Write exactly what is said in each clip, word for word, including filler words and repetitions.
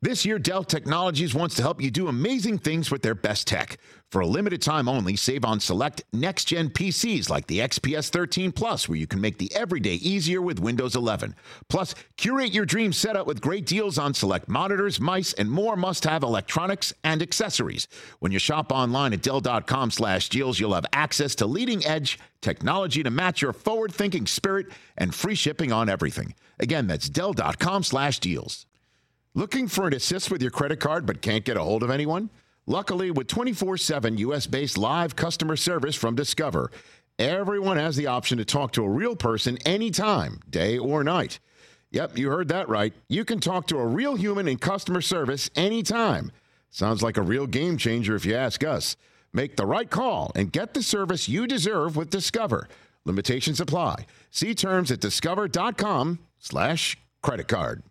This year, Dell Technologies wants to help you do amazing things with their best tech. For a limited time only, save on select next-gen P Cs like the X P S thirteen Plus, where you can make the everyday easier with Windows eleven. Plus, curate your dream setup with great deals on select monitors, mice, and more must-have electronics and accessories. When you shop online at Dell.com slash deals, you'll have access to leading-edge technology to match your forward-thinking spirit and free shipping on everything. Again, that's Dell.com slash deals. Looking for an assist with your credit card but can't get a hold of anyone? Luckily, with twenty-four seven U S-based live customer service from Discover, everyone has the option to talk to a real person anytime, day or night. Yep, you heard that right. You can talk to a real human in customer service anytime. Sounds like a real game changer if you ask us. Make the right call and get the service you deserve with Discover. Limitations apply. See terms at discover.com slash credit card.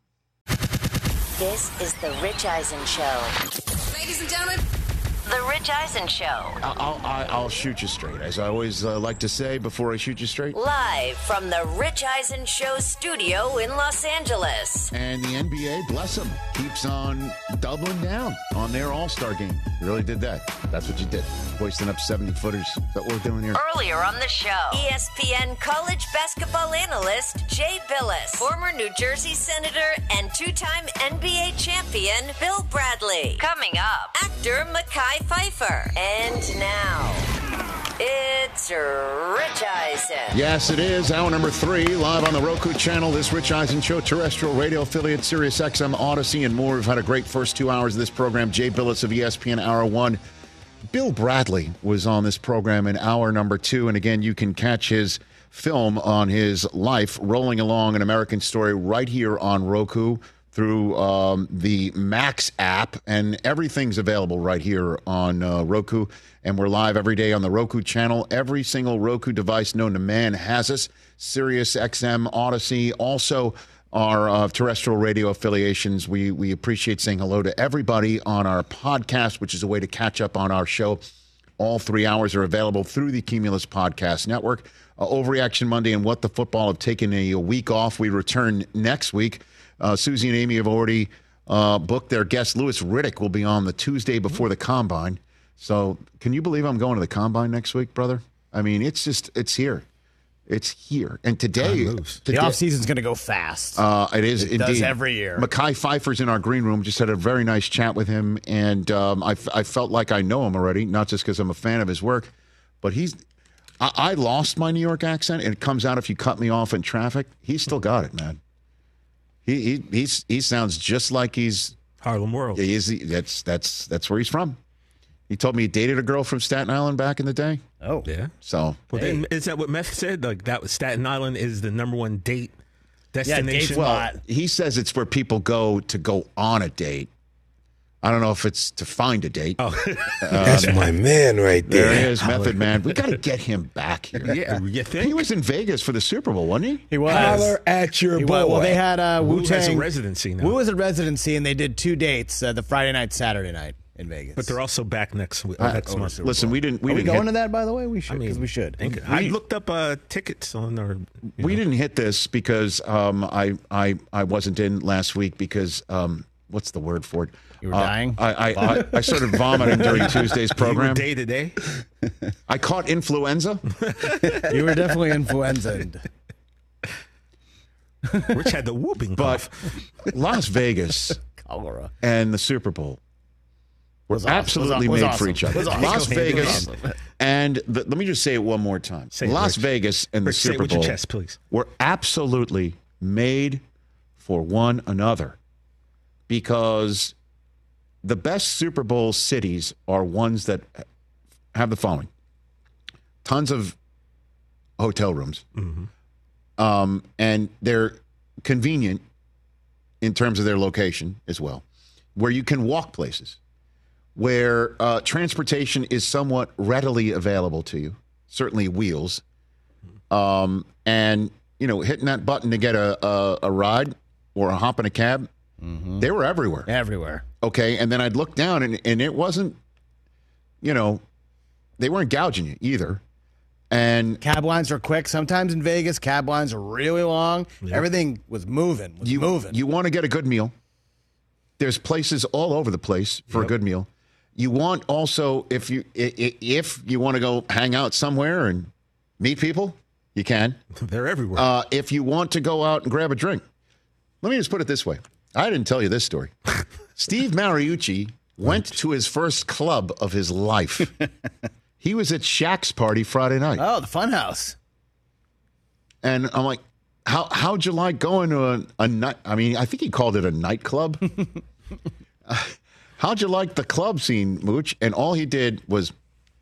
This is the Rich Eisen Show. Ladies and gentlemen, the Rich Eisen Show. I'll, I'll, I'll shoot you straight, as I always uh, like to say before I shoot you straight. Live from the Rich Eisen Show studio in Los Angeles. And the N B A, bless them, keeps on doubling down on their All-Star game. You really did that. That's what you did. Hoisting up seventy-footers. Is that what we're doing here? Earlier on the show, E S P N college basketball analyst Jay Billis, former New Jersey Senator and two-time N B A champion Bill Bradley. Coming up, actor Mekhi Phifer. And now, it's Rich Eisen. Yes, it is. Hour number three, live on the Roku channel. This Rich Eisen Show, terrestrial radio affiliate, Sirius X M, Odyssey, and more. We've had a great first two hours of this program. Jay Billis of E S P N, Hour one. Bill Bradley was on this program in hour number two. And again, you can catch his film on his life, Rolling Along, an American Story, right here on Roku through um, the Max app. And everything's available right here on uh, Roku. And we're live every day on the Roku channel. Every single Roku device known to man has us. Sirius X M, Odyssey, also our uh, terrestrial radio affiliations. We we appreciate saying hello to everybody on our podcast, which is a way to catch up on our show. All three hours are available through the Cumulus Podcast Network. Uh, Overreaction Monday and What the Football have taken a, a week off. We return next week. Uh, Susie and Amy have already uh, booked their guest. Louis Riddick will be on the Tuesday before the Combine. So can you believe I'm going to the Combine next week, brother? I mean, it's just, it's here. It's here. And today, today the offseason's going to go fast. Uh, it is it indeed. Does every year. Mekhi Phifer's in our green room. Just had a very nice chat with him. And um, I, I felt like I know him already, not just because I'm a fan of his work, but he's, I, I lost my New York accent, and it comes out if you cut me off in traffic. He's still got it, man. He he he's, he sounds just like he's Harlem World. Yeah, he's, that's that's that's where he's from. He told me he dated a girl from Staten Island back in the day. Oh, yeah. So, well, hey. then, is that what Meth said? Like that was Staten Island is the number one date destination. Yeah, well, he says it's where people go to go on a date. I don't know if it's to find a date. Oh, uh, that's my man right there. There he is, Method Man. We got to get him back here. Yeah, you think? He was in Vegas for the Super Bowl, wasn't he? He was. Holler at your he boy. Was. Well, they had uh, Wu Wu has a Tang. residency now. Wu was a residency, and they did two dates: uh, the Friday night, Saturday night in Vegas. But they're also back next week. Uh, next month. Listen, we didn't. We Are didn't we going hit, to that, by the way? We should, because I mean, we should. We, I looked up uh, tickets on our. We know. didn't hit this because um, I I I wasn't in last week because um, what's the word for it? You were uh, dying? I I, I I started vomiting during Tuesday's program. Day to day. I caught influenza. You were definitely influenza. Rich had the whooping but cough. Las Vegas Cholera. and the Super Bowl were was awesome. absolutely was made awesome. for each other. Awesome. Las Vegas awesome. and the, let me just say it one more time. Say Las it, Vegas and Rich, the Super say it with Bowl your chest, please. were absolutely made for one another because the best Super Bowl cities are ones that have the following: tons of hotel rooms, mm-hmm. um, and they're convenient in terms of their location as well, where you can walk places, where uh, transportation is somewhat readily available to you, certainly wheels, um, and you know, hitting that button to get a, a, a ride or a hop in a cab. Mm-hmm. They were everywhere. Everywhere. Okay, and then I'd look down, and, and it wasn't, you know, they weren't gouging you either. And cab lines are quick. Sometimes in Vegas, cab lines are really long. Yeah. Everything was moving. Was you, moving. You want to get a good meal. There's places all over the place for yep. a good meal. You want also, if you if you want to go hang out somewhere and meet people, you can. They're everywhere. Uh, if you want to go out and grab a drink. Let me just put it this way. I didn't tell you this story. Steve Mariucci went to his first club of his life. He was at Shaq's party Friday night. Oh, the Funhouse. And I'm like, how, how'd you like going to a, a night? I mean, I think he called it a nightclub. uh, how'd you like the club scene, Mooch? And all he did was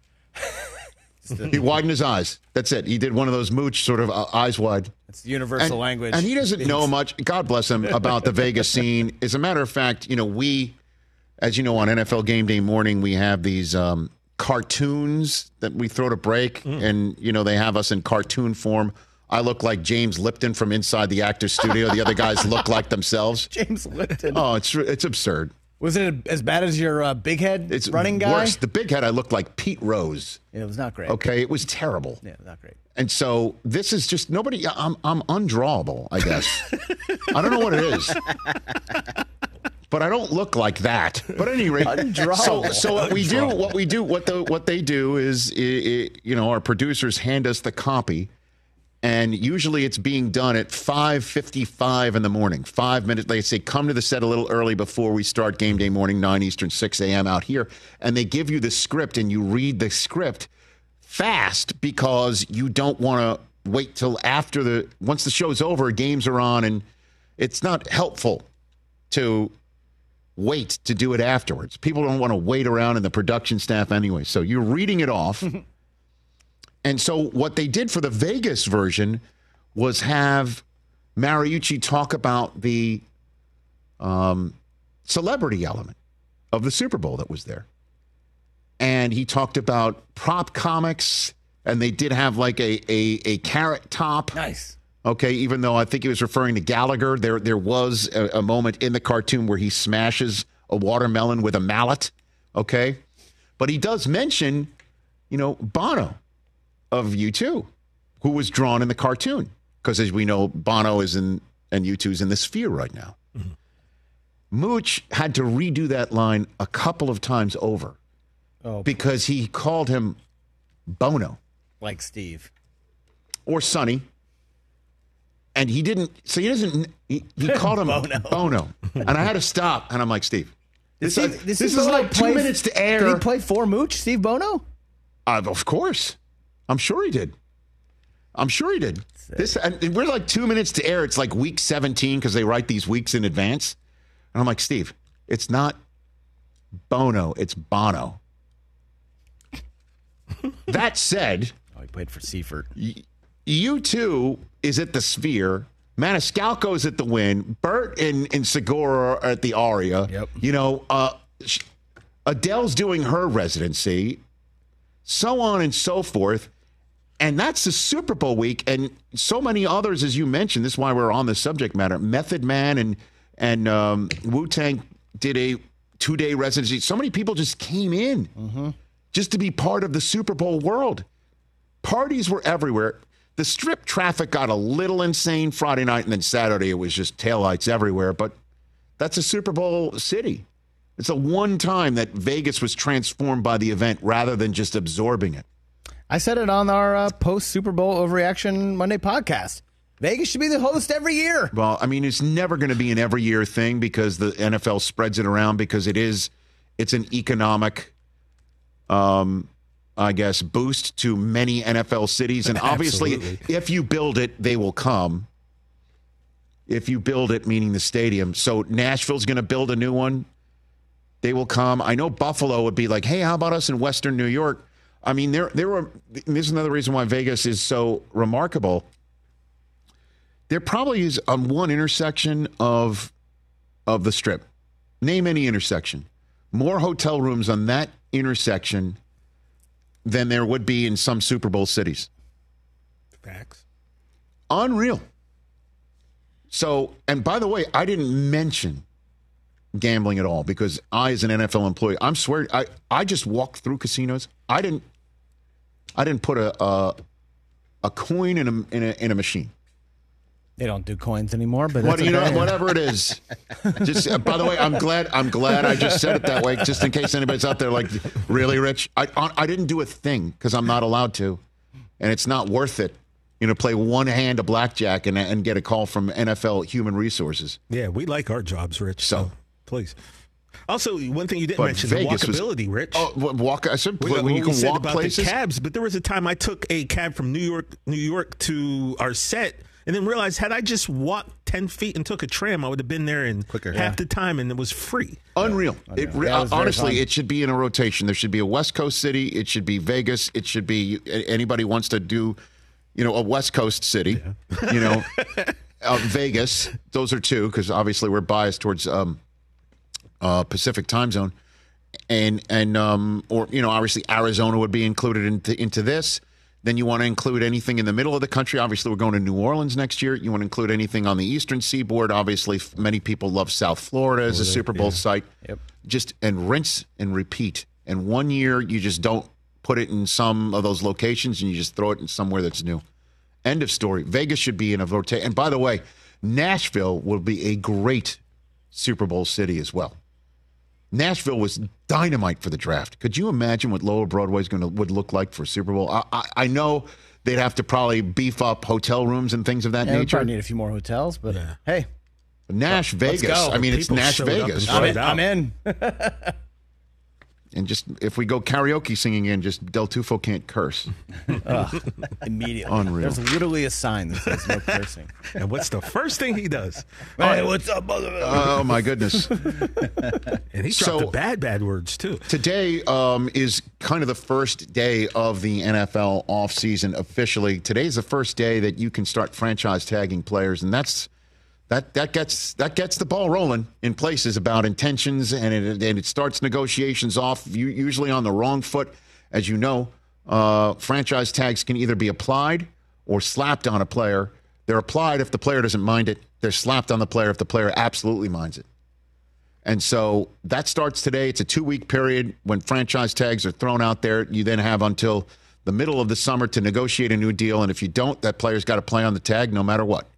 he widened his eyes. That's it. He did one of those Mooch sort of uh, eyes wide. It's universal and, language. And he doesn't know much, God bless him, about the Vegas scene. As a matter of fact, you know, we, as you know, on N F L Game Day morning, we have these um, cartoons that we throw to break. Mm. And, you know, they have us in cartoon form. I look like James Lipton from inside the Actors Studio. The other guys look like themselves. James Lipton. Oh, it's it's absurd. Was it as bad as your uh, big head it's running guy? Worse. The big head, I looked like Pete Rose. Yeah, it was not great. Okay, it was terrible. Yeah, not great. And so this is just nobody. I'm I'm undrawable, I guess. I don't know what it is, but I don't look like that. But at any rate, so so what we do, what we do, what the what they do is, it, it, you know, our producers hand us the copy. And usually it's being done at five fifty-five in the morning. Five minutes. They say, come to the set a little early before we start game day morning, nine Eastern, six a.m. out here. And they give you the script, and you read the script fast because you don't want to wait till after the, once the show's over, games are on, and it's not helpful to wait to do it afterwards. People don't want to wait around in the production staff anyway. So you're reading it off. And so what they did for the Vegas version was have Mariucci talk about the um, celebrity element of the Super Bowl that was there. And he talked about prop comics, and they did have like a a, a carrot top. Nice. Okay, even though I think he was referring to Gallagher, there there was a, a moment in the cartoon where he smashes a watermelon with a mallet. Okay, but he does mention, you know, Bono of U two, who was drawn in the cartoon. Because as we know, Bono is in, and U two's in the Sphere right now. Mm-hmm. Mooch had to redo that line a couple of times over oh, because he called him Bono. Like Steve. Or Sonny. And he didn't, so he doesn't, he, he called him Bono. Bono. And I had to stop. And I'm like, Steve, this, Steve, is, this, this is is like play, two minutes to air. Did he play for Mooch, Steve Bono? Uh, of course. I'm sure he did. I'm sure he did. This and we're like two minutes to air. It's like week seventeen because they write these weeks in advance. And I'm like, Steve, it's not Bono, it's Bono. That said, oh, he played for Seifert. U two is at the Sphere. Maniscalco's at the Wynn. Bert and, and Segura are at the Aria. Yep. You know, uh, Adele's doing her residency. So on and so forth. And that's the Super Bowl week. And so many others, as you mentioned, this is why we're on the subject matter. Method Man and, and um, Wu-Tang did a two-day residency. So many people just came in mm-hmm. just to be part of the Super Bowl world. Parties were everywhere. The Strip traffic got a little insane Friday night, and then Saturday it was just taillights everywhere. But that's a Super Bowl city. It's a one time that Vegas was transformed by the event rather than just absorbing it. I said it on our uh, post-Super Bowl Overreaction Monday podcast. Vegas should be the host every year. Well, I mean, it's never going to be an every year thing because the N F L spreads it around because it is, it's an economic, um, I guess, boost to many N F L cities. And obviously, Absolutely. if you build it, they will come. If you build it, meaning the stadium. So Nashville's going to build a new one. They will come. I know Buffalo would be like, hey, how about us in Western New York? I mean, there, there were. This is another reason why Vegas is so remarkable. There probably is on one intersection of, of the Strip. Name any intersection. More hotel rooms on that intersection than there would be in some Super Bowl cities. Facts. Unreal. So, and by the way, I didn't mention gambling at all because I, as an N F L employee, I'm swear I, I just walked through casinos. I didn't I didn't put a a, a coin in a, in a in a machine. They don't do coins anymore, but What that's you know, okay. whatever it is. Just uh, by the way, I'm glad. I'm glad I just said it that way, just in case anybody's out there like, really, Rich? I I didn't do a thing because I'm not allowed to, and it's not worth it. You know, play one hand of blackjack and and get a call from N F L Human Resources. Yeah, we like our jobs, Rich. So, So. please. Also, one thing you didn't But mention, Vegas the was- walkability, Rich. Oh, what, walk! I said We- when we you can said walk about places. the cabs, but there was a time I took a cab from New York, New York to our set, and then realized had I just walked ten feet and took a tram, I would have been there in Quicker. half Yeah. the time, and it was free. Unreal. It, re- That was very honestly, fun. it should be in a rotation. There should be a West Coast city. It should be Vegas. It should be anybody wants to do, you know, a West Coast city. You know, uh, Vegas. Those are two because obviously we're biased towards um, uh, Pacific time zone, and and um, or you know, obviously Arizona would be included into into this. Then you want to include anything in the middle of the country. Obviously, we're going to New Orleans next year. You want to include anything on the eastern seaboard. Obviously, f- many people love South Florida as a Super Bowl site. Yep. Just and rinse and repeat. And one year, you just don't put it in some of those locations, and you just throw it in somewhere that's new. End of story. Vegas should be in a rotation. And by the way, Nashville will be a great Super Bowl city as well. Nashville was dynamite for the draft. Could you imagine what Lower Broadway is going to would look like for Super Bowl? I, I, I know they'd have to probably beef up hotel rooms and things of that Yeah, we nature. probably need a few more hotels, but hey, Nash Vegas. go. I mean, it's People Nash showed up Vegas. and I'm right? in. I'm in. And just if we go karaoke singing in, just Del Tufo can't curse. Immediately. Unreal. There's literally a sign that says no cursing. And what's the first thing he does? Hey, what's up, mother? Oh my goodness. And he dropped So- the bad, bad words, too. Today um, is kind of the first day of the N F L offseason officially. Today's the first day that you can start franchise tagging players, and that's that that gets that gets the ball rolling in places about intentions, and it and it starts negotiations off u- usually on the wrong foot. As you know, uh, franchise tags can either be applied or slapped on a player. They're applied if the player doesn't mind it. They're slapped on the player if the player absolutely minds it. And so that starts today. It's a two-week period when franchise tags are thrown out there. You then have until the middle of the summer to negotiate a new deal. And if you don't, that player's got to play on the tag no matter what.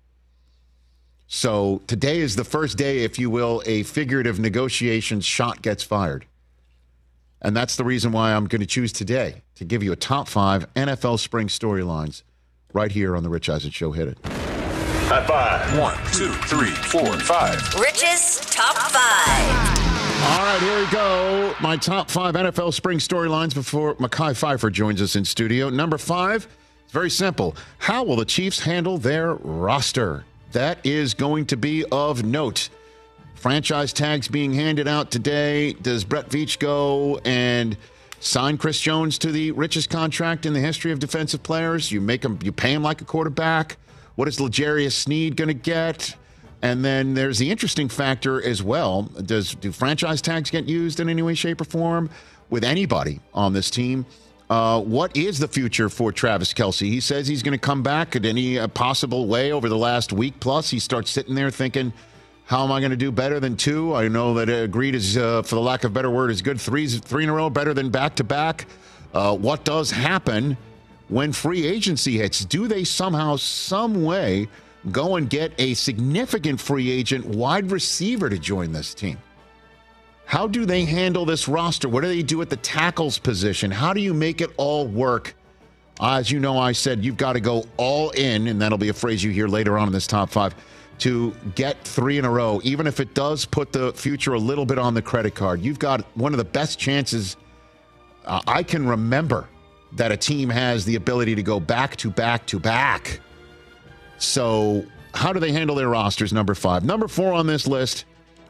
So today is the first day, if you will, a figurative negotiations shot gets fired. And that's the reason why I'm going to choose today to give you a top five N F L spring storylines right here on the Rich Eisen Show. Hit it. High five. One, two, three, four, five. Rich's Top five. All right, here we go. My top five N F L spring storylines before Mekhi Phifer joins us in studio. Number five, it's very simple. How will the Chiefs handle their roster? That is going to be of note. Franchise tags being handed out today. Does Brett Veach go and sign Chris Jones to the richest contract in the history of defensive players? You make him, you pay him like a quarterback. What is L'Jarius Sneed going to get? And then there's the interesting factor as well. Does do franchise tags get used in any way, shape, or form with anybody on this team? Uh, what is the future for Travis Kelce? He says he's going to come back in any uh, possible way over the last week plus. He starts sitting there thinking, how am I going to do better than two? I know that uh, agreed is, uh, for the lack of a better word, is good. Three's, three in a row, better than back-to-back. Uh, what does happen when free agency hits? Do they somehow, some way, go and get a significant free agent wide receiver to join this team? How do they handle this roster? What do they do at the tackles position? How do you make it all work? As you know, I said you've got to go all in, and that'll be a phrase you hear later on in this top five, to get three in a row, even if it does put the future a little bit on the credit card. You've got one of the best chances uh, I can remember that a team has the ability to go back to back to back. So how do they handle their rosters, number five? Number four on this list,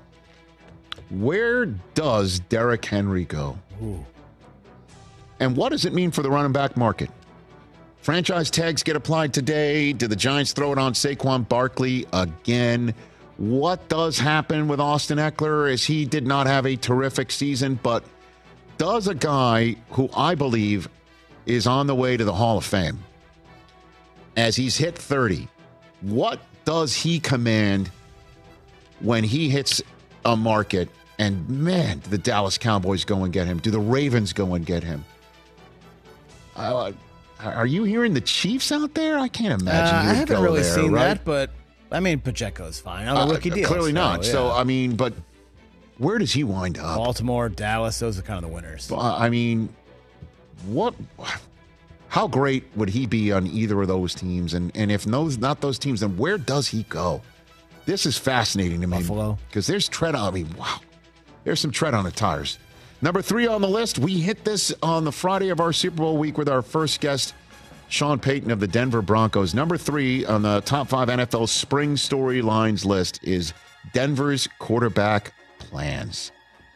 where does Derrick Henry go? Ooh. And what does it mean for the running back market? Franchise tags get applied today. Did the Giants throw it on Saquon Barkley again? What does happen with Austin Eckler as he did not have a terrific season, but does a guy who I believe is on the way to the Hall of Fame, as he's hit thirty, what does he command when he hits a market? And man, do the Dallas Cowboys go and get him? Do the Ravens go and get him? Uh, Are you hearing the Chiefs out there? I can't imagine. Uh, you I would haven't go really there, seen right? that, but I mean, Pacheco's fine on a Uh, rookie deal. Clearly so, not. yeah. So, I mean, but where does he wind up? Baltimore, Dallas, those are kind of the winners. Uh, I mean, what? How great would he be on either of those teams? And and if those not those teams, then where does he go? This is fascinating to me. Buffalo. Because there's tread on. I mean, wow. There's some tread on the tires. Number three on the list. We hit this on the Friday of our Super Bowl week with our first guest, Sean Payton of the Denver Broncos. Number three on the top five N F L spring storylines list is Denver's quarterback plans.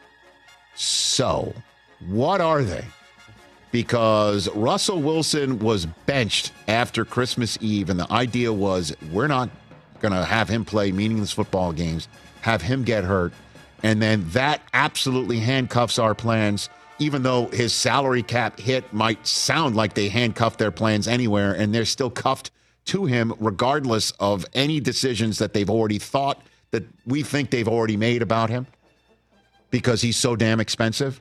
So, what are they? Because Russell Wilson was benched after Christmas Eve, and the idea was we're not going to have him play meaningless football games, have him get hurt, and then that absolutely handcuffs our plans, even though his salary cap hit might sound like they handcuffed their plans anywhere, and they're still cuffed to him regardless of any decisions that they've already thought that we think they've already made about him because he's so damn expensive.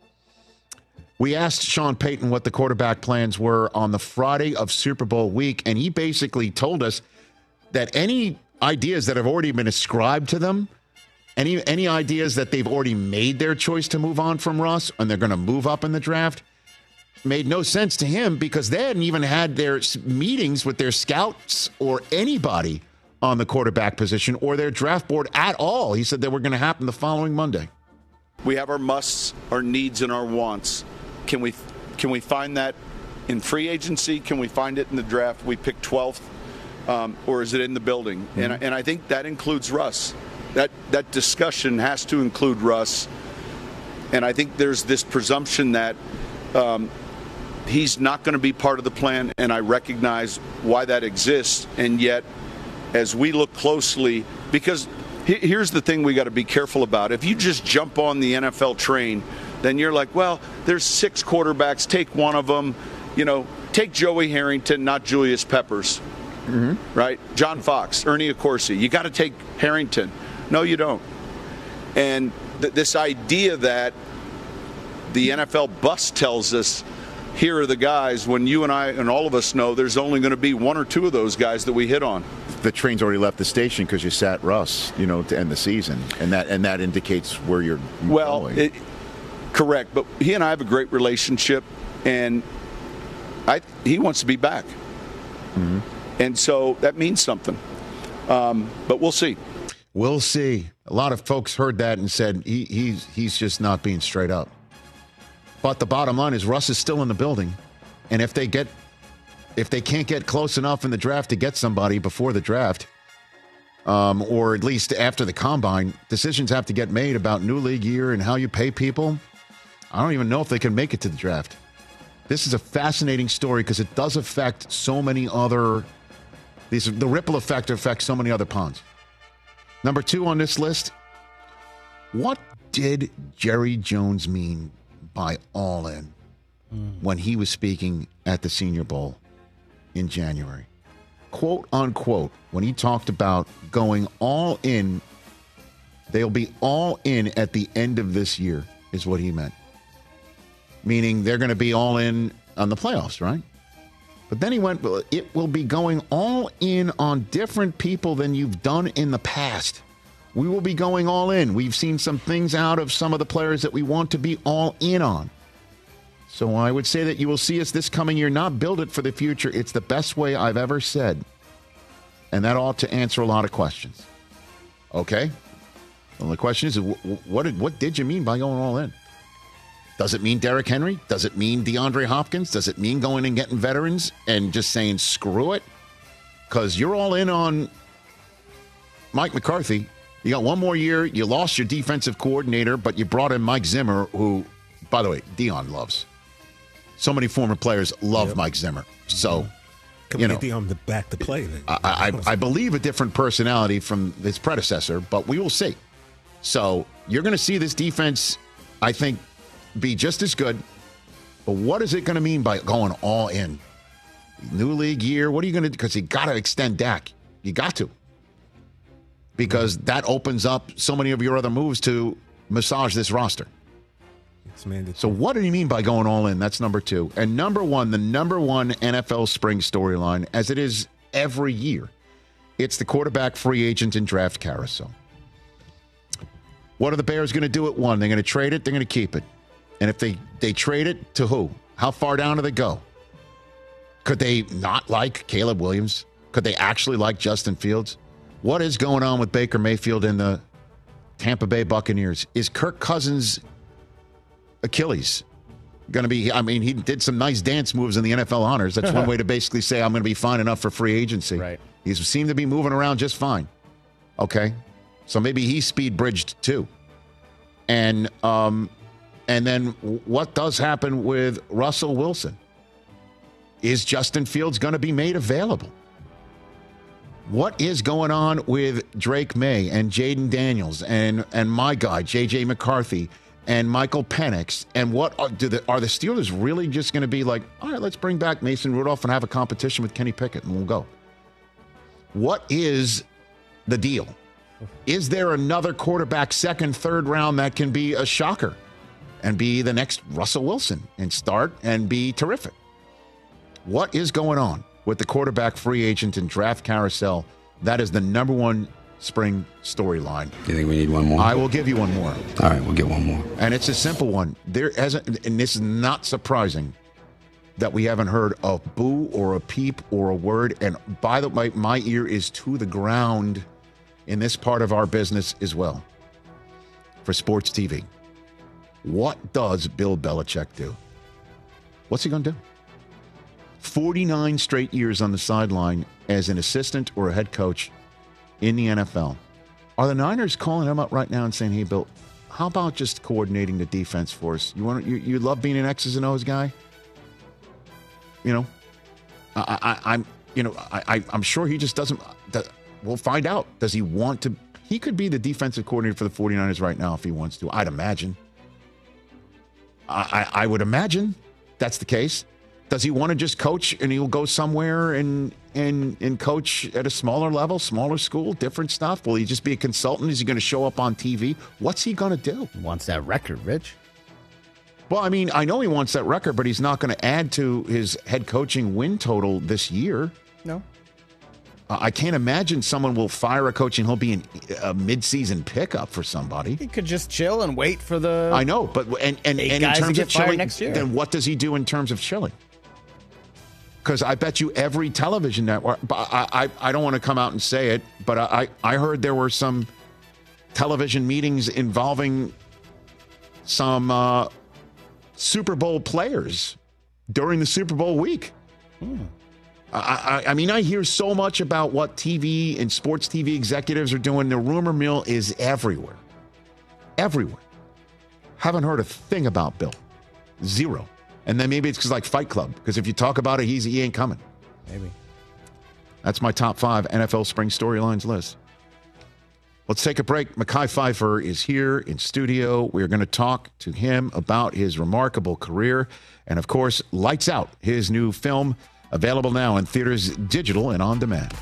We asked Sean Payton what the quarterback plans were on the Friday of Super Bowl week, and he basically told us that any ideas that have already been ascribed to them, any any ideas that they've already made their choice to move on from Russ and they're going to move up in the draft, made no sense to him because they hadn't even had their meetings with their scouts or anybody on the quarterback position or their draft board at all. He said they were going to happen the following Monday. We have our musts, our needs, and our wants. Can we can we find that in free agency? Can we find it in the draft? We pick twelfth, um, or is it in the building? Mm-hmm. And and I think that includes Russ. That that discussion has to include Russ. And I think there's this presumption that um, he's not going to be part of the plan, and I recognize why that exists. And yet, as we look closely, because he, here's the thing we got to be careful about. If you just jump on the N F L train, then you're like, well, there's six quarterbacks. Take one of them. You know, take Joey Harrington, not Julius Peppers. Mm-hmm. Right? John Fox, Ernie Accorsi. You got to take Harrington. No, you don't. And th- this idea that the N F L bus tells us, here are the guys, when you and I and all of us know there's only going to be one or two of those guys that we hit on. The train's already left the station because you sat Russ, you know, to end the season, and that and that indicates where you're well, going. It, correct. But he and I have a great relationship, and I he wants to be back, mm-hmm. and so that means something. Um, but we'll see. We'll see. A lot of folks heard that and said he, he's he's just not being straight up. But the bottom line is Russ is still in the building, and if they get if they can't get close enough in the draft to get somebody before the draft, um, or at least after the combine, decisions have to get made about new league year and how you pay people. I don't even know if they can make it to the draft. This is a fascinating story because it does affect so many other. These the ripple effect affects so many other ponds. Number two on this list, what did Jerry Jones mean by all in mm. when he was speaking at the Senior Bowl in January? Quote unquote, when he talked about going all in, they'll be all in at the end of this year, is what he meant. Meaning they're going to be all in on the playoffs, right? But then he went, well, it will be going all in on different people than you've done in the past. We will be going all in. We've seen some things out of some of the players that we want to be all in on. So I would say that you will see us this coming year not build it for the future. It's the best way I've ever said. And that ought to answer a lot of questions. Okay? Well, the question is, what did, what did you mean by going all in? Does it mean Derrick Henry? Does it mean DeAndre Hopkins? Does it mean going and getting veterans and just saying, screw it? Because you're all in on Mike McCarthy. You got one more year. You lost your defensive coordinator, but you brought in Mike Zimmer, who, by the way, Dion loves. So many former players love yep. Mike Zimmer. So, Can you we know, get Dion back to play then? I, I, I believe a different personality from his predecessor, but we will see. So you're going to see this defense, I think, be just as good. But what is it going to mean by going all in? New league year. What are you going to do? Because you got to extend Dak. You got to. Because that opens up so many of your other moves to massage this roster. It's mandatory. So what do you mean by going all in? That's number two. And number one, the number one N F L spring storyline, as it is every year, it's the quarterback free agent and draft carousel. What are the Bears going to do at one? They're going to trade it. They're going to keep it. And if they, they trade it, to who? How far down do they go? Could they not like Caleb Williams? Could they actually like Justin Fields? What is going on with Baker Mayfield and the Tampa Bay Buccaneers? Is Kirk Cousins' Achilles going to be, I mean, he did some nice dance moves in the N F L honors. That's one way to basically say I'm going to be fine enough for free agency. Right. He seemed to be moving around just fine. Okay. So maybe he's speed bridged too. And um, and then what does happen with Russell Wilson? Is Justin Fields going to be made available? What is going on with Drake May and Jaden Daniels and and my guy J J McCarthy and Michael Penix? And what are, do the, are the Steelers really just going to be like, all right, let's bring back Mason Rudolph and have a competition with Kenny Pickett and we'll go? What is the deal? Is there another quarterback, second, third round, that can be a shocker and be the next Russell Wilson and start and be terrific? What is going on with the quarterback free agent and draft carousel? That is the number one spring storyline. Do you think we need one more? I will give you one more. All right, we'll get one more. And it's a simple one. There hasn't, and this is not surprising, that we haven't heard a boo or a peep or a word. And by the way, my ear is to the ground in this part of our business as well. For sports T V, what does Bill Belichick do? What's he going to do? forty-nine straight years on the sideline as an assistant or a head coach in the N F L. Are the Niners calling him up right now and saying, hey, Bill, how about just coordinating the defense for us? You want you, you love being an X's and O's guy? You know, I, I, I'm, you know, I, I, I'm sure he just doesn't. That, we'll find out. Does he want to? He could be the defensive coordinator for the forty-niners right now if he wants to. I'd imagine. I, I, I would imagine that's the case. Does he want to just coach and he'll go somewhere and and and coach at a smaller level, smaller school, different stuff? Will he just be a consultant? Is he going to show up on T V? What's he going to do? He wants that record, Rich. Well, I mean, I know he wants that record, but he's not going to add to his head coaching win total this year. No. Uh, I can't imagine someone will fire a coach and he'll be an, a midseason pickup for somebody. He could just chill and wait for the. I know, but and and, eight and in guys to terms get of fired chilling, next year. Then what does he do in terms of chilling? Because I bet you every television network. I I, I don't want to come out and say it, but I I heard there were some television meetings involving some uh, Super Bowl players during the Super Bowl week. Hmm. I, I, I mean, I hear so much about what T V and sports T V executives are doing. The rumor mill is everywhere. Everywhere. Haven't heard a thing about Bill. Zero. And then maybe it's because like Fight Club, because if you talk about it, he's he ain't coming. Maybe. That's my top five N F L spring storylines list. Let's take a break. Mekhi Phifer is here in studio. We're going to talk to him about his remarkable career. And of course, Lights Out, his new film, available now in theaters, digital, and on demand.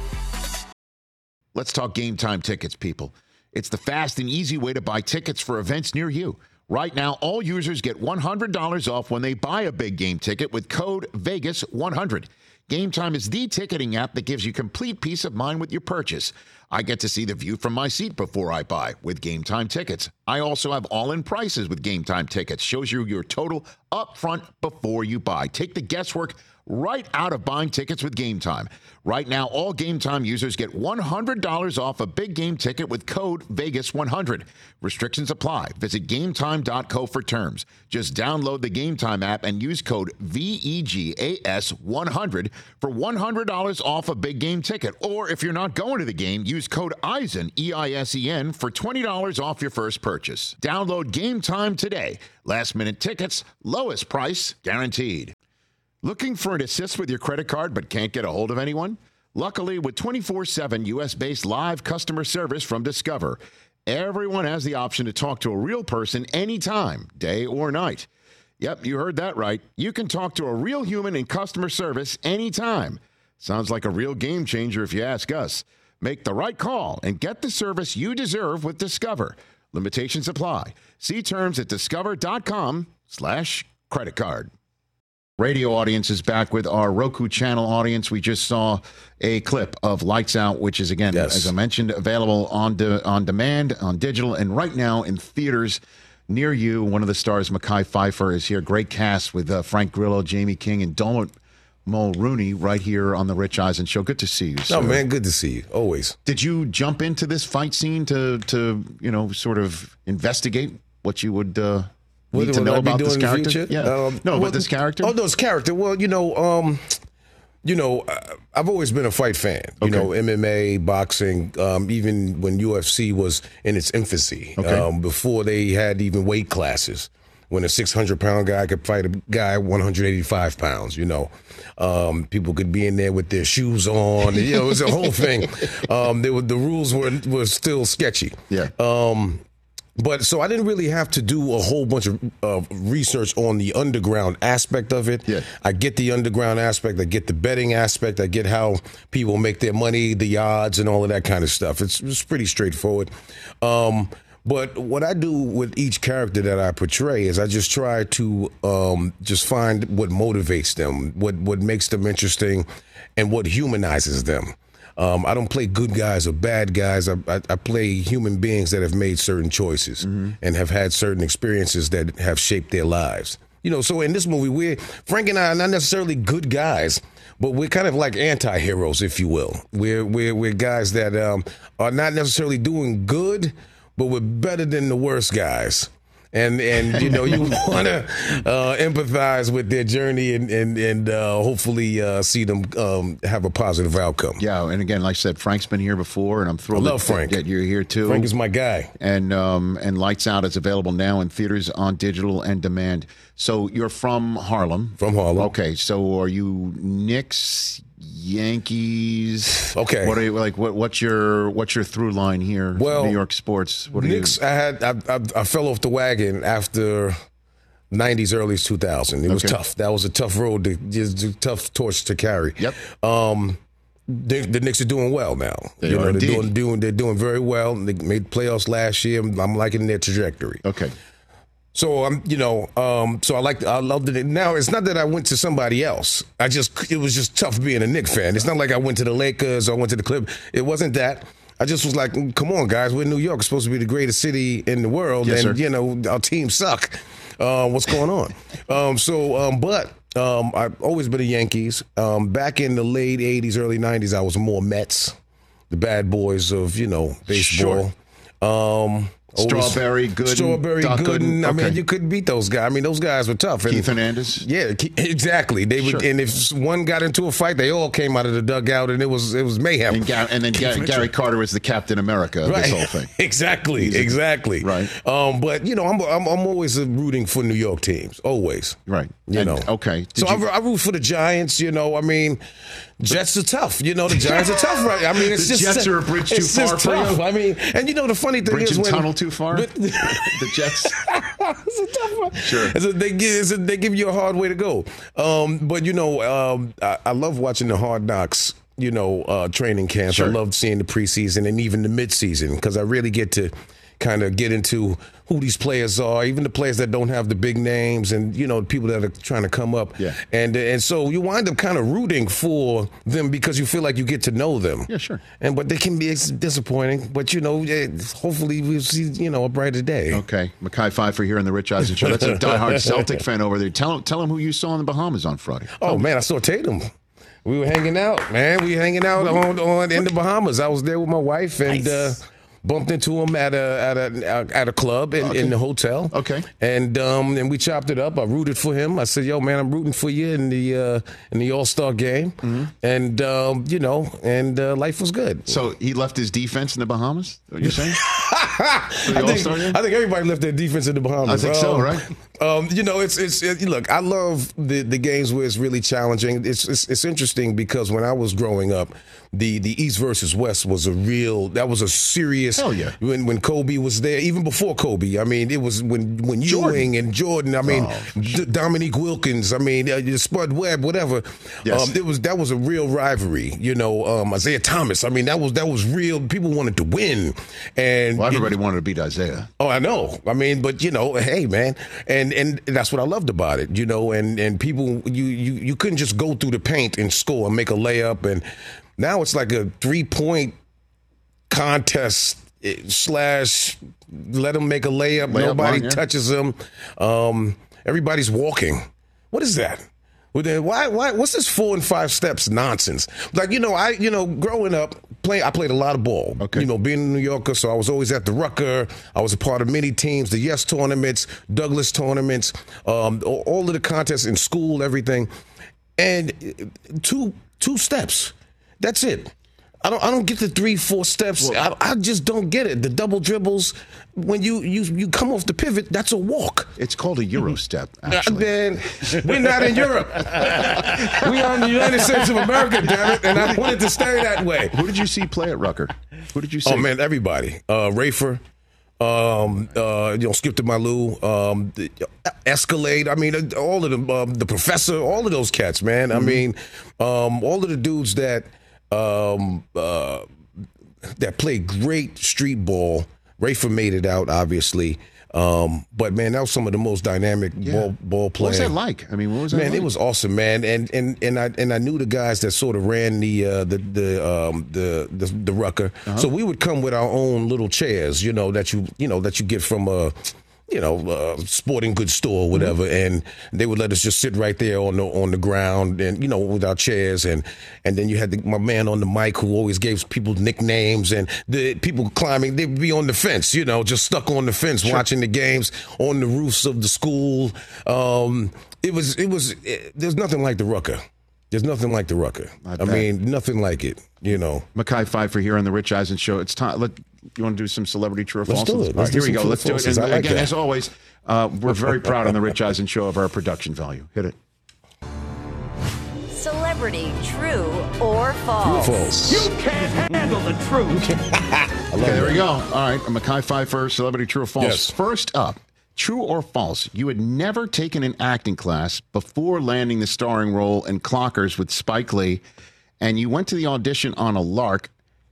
Let's talk Game Time tickets, people. It's the fast and easy way to buy tickets for events near you. Right now, all users get one hundred dollars off when they buy a big game ticket with code Vegas one hundred. Game Time is the ticketing app that gives you complete peace of mind with your purchase. I get to see the view from my seat before I buy with Game Time tickets. I also have all-in prices with Game Time tickets. Shows you your total up front before you buy. Take the guesswork right out of buying tickets with Game Time. Right now, all Game Time users get one hundred dollars off a big game ticket with code Vegas one hundred. Restrictions apply. Visit game time dot co for terms. Just download the Game Time app and use code V E G A S one hundred for one hundred dollars off a big game ticket. Or if you're not going to the game, use code EISEN, E I S E N, for twenty dollars off your first purchase. Download Game Time today. Last minute tickets, lowest price guaranteed. Looking for an assist with your credit card but can't get a hold of anyone? Luckily, with twenty-four seven U S-based live customer service from Discover, everyone has the option to talk to a real person anytime, day or night. Yep, you heard that right. You can talk to a real human in customer service anytime. Sounds like a real game changer if you ask us. Make the right call and get the service you deserve with Discover. Limitations apply. See terms at discover.com slash credit card. Radio audience is back with our Roku channel audience. We just saw a clip of Lights Out, which is, again, Yes. as I mentioned, available on de- on demand, on digital, and right now in theaters near you. One of the stars, Mekhi Phifer, is here. Great cast with uh, Frank Grillo, Jamie King, and Dermot Mulrooney right here on the Rich Eisen Show. Good to see you, sir. No, man, good to see you. Always. Did you jump into this fight scene to, to you know, sort of investigate what you would uh, What need to would know I be about this doing in the character? future? Yeah. Um, no, well, but this character? Oh, no, this character. Well, you know, um, you know, uh, I've always been a fight fan. You Okay. know, M M A, boxing, um, even when U F C was in its infancy, Okay. um, before they had even weight classes. When a six hundred pound guy could fight a guy one hundred eighty-five pounds, you know. Um, people could be in there with their shoes on. You know, it was a whole thing. Um, they were, the rules were were still sketchy. Yeah. Um, But so I didn't really have to do a whole bunch of uh, research on the underground aspect of it. Yeah. I get the underground aspect. I get the betting aspect. I get how people make their money, the odds, and all of that kind of stuff. It's, it's pretty straightforward. Um, but what I do with each character that I portray is I just try to um, just find what motivates them, what what makes them interesting, and what humanizes them. Um, I don't play good guys or bad guys. I, I, I play human beings that have made certain choices Mm-hmm. and have had certain experiences that have shaped their lives. You know, so in this movie, we're Frank and I are not necessarily good guys, but we're kind of like anti-heroes, if you will. We're we're we're guys that um, are not necessarily doing good, but we're better than the worst guys. And, and you know, you want to uh, empathize with their journey and, and, and uh, hopefully uh, see them um, have a positive outcome. Yeah, and again, like I said, Frank's been here before, and I'm thrilled I love that, Frank. that you're here too. Frank is my guy. And um, and Lights Out is available now in theaters, on digital, and demand. So you're from Harlem. From Harlem. Okay, so are you Knicks, Yankees? Okay. What are you like? What what's your what's your through line here? Well, New York sports. What are Knicks, you? I had I, I, I fell off the wagon after nineties, early two thousand. It was Okay. tough. That was a tough road, to, just a tough torch to carry. Yep. Um, the, the Knicks are doing well now. They you are know, they're indeed. doing, doing they're doing very well. They made playoffs last year. I'm liking their trajectory. Okay. So I'm, you know, um, so I like, I loved it. Now it's not that I went to somebody else. I just, it was just tough being a Knicks fan. It's not like I went to the Lakers or I went to the Clippers. It wasn't that. I just was like, come on, guys, we're in New York. It's supposed to be the greatest city in the world, Yes, and sir. you know our teams suck. Uh, what's going on? um, so, um, but um, I've always been a Yankees. Um, back in the late eighties, early nineties, I was more Mets, the bad boys of you know baseball. Um, always- Strawberry, Gooden, Strawberry, Doc Gooden. Gooden. I mean, Okay. you couldn't beat those guys. I mean, those guys were tough. And, Keith Hernandez. yeah, Ke- exactly. They would, Sure. and if one got into a fight, they all came out of the dugout, and it was it was mayhem. And, Gar- and then Ga- Gary Carter was the Captain America of this whole thing. exactly, He's a- exactly. Right. Um, but you know, I'm, I'm I'm always rooting for New York teams. Always. Right. You And- know. okay. Did So you- I, I root for the Giants. You know, I mean, Jets are tough. You know, the Giants are tough, right? I mean, it's The just Jets are a bridge too it's just far for you? tough. I mean, and you know, the funny thing Bridge is and when tunnel too far? The Jets. it's a tough one. Sure. It's a, they give it's a, they give you a hard way to go. Um, but you know, um, I, I love watching the Hard Knocks. You know, uh, training camps. Sure. I love seeing the preseason and even the midseason because I really get to kind of get into who these players are, even the players that don't have the big names, and you know, people that are trying to come up. Yeah. And and so you wind up kind of rooting for them because you feel like you get to know them. Yeah, sure. And but they can be it's disappointing. But you know, eh, hopefully we'll see you know a brighter day. Okay, Mekhi Phifer here on the Rich Eisen Show. That's a diehard Celtic fan over there. Tell him, tell him who you saw in the Bahamas on Friday. Oh man, I saw Tatum. We were hanging out, man. We were hanging out on, on in the Bahamas. I was there with my wife and Nice. uh, bumped into him at a at a at a club in, Okay. in the hotel. Okay. And um and we chopped it up. I rooted for him. I said, "Yo, man, I'm rooting for you in the uh, in the All Star game." Mm-hmm. And um, you know, and uh, life was good. So he left his defense in the Bahamas? What you're saying? I the think, All-Star game? I think everybody left their defense in the Bahamas. I think so, Um, right? Um, you know, it's it's it, look. I love the the games where it's really challenging. It's, it's it's interesting because when I was growing up, the the East versus West was a real. That was a serious. Hell yeah. When when Kobe was there, even before Kobe, I mean, it was when when Jordan. Ewing and Jordan. I mean, Oh, D- Dominique Wilkins. I mean, uh, Spud Webb, whatever. Yes. Um, it was that was a real rivalry. You know, um, Isaiah Thomas. I mean, that was that was real. People wanted to win, and Well, you everybody everybody wanted to beat Isaiah. Oh, I know. I mean, but you know, hey, man, and and that's what I loved about it. You know, and and people, you you you couldn't just go through the paint and score and make a layup, and now it's like a three point contest slash let them make a layup. layup Nobody line, yeah. touches them. Um, everybody's walking. What is that? Why? Why? What's this four and five steps nonsense? Like, you know, I, you know, growing up, play, I played a lot of ball. Okay. You know, being a New Yorker, so I was always at the Rucker. I was a part of many teams, the Yes tournaments, Douglas tournaments, um, all of the contests in school, everything. And two two steps. That's it. I don't I don't get the three, four steps. Well, I, I just don't get it. The double dribbles, when you, you you come off the pivot, that's a walk. It's called a Euro step, actually. Man, we're not in Europe. We are in the United States of America, damn it, and I wanted to stay that way. Who did you see play at Rucker? Who did you see? Oh, man, everybody. Uh, Rafer, um, uh, you know, Skip to Malou, um, Escalade. I mean, all of them, um, the Professor, all of those cats, man. Mm-hmm. I mean, um, all of the dudes that um, uh, that play great street ball. Rafer made it out, obviously. Um, but, man, that was some of the most dynamic yeah. ball ball play. What was that like? I mean, what was that man, like? Man, it was awesome, man. And and and I and I knew the guys that sort of ran the uh, the the, um, the the the Rucker. Uh-huh. So we would come with our own little chairs, you know, that you you know that you get from a you know uh, sporting goods store or whatever, mm-hmm. and they would let us just sit right there on the on the ground and you know with our chairs, and and then you had the, my man on the mic who always gave people nicknames, and the people climbing, they'd be on the fence, you know, just stuck on the fence sure. watching the games on the roofs of the school. Um, it was it was it, there's nothing like the Rucker. There's nothing like the Rucker. I, I mean, nothing like it, you know. Mekhi Phifer here on the Rich Eisen Show. It's time. Let, you want to do some celebrity true or false? Let's do it. Let's All right, do here we go. Let's do it. And like again, that. as always, uh, we're very proud on the Rich Eisen Show of our production value. Hit it. Celebrity true or false? True or false? You can't handle the truth. Okay, there we go. All right, Mekhi Phifer, celebrity true or false. Yes. First up, true or false? You had never taken an acting class before landing the starring role in Clockers with Spike Lee, and you went to the audition on a lark,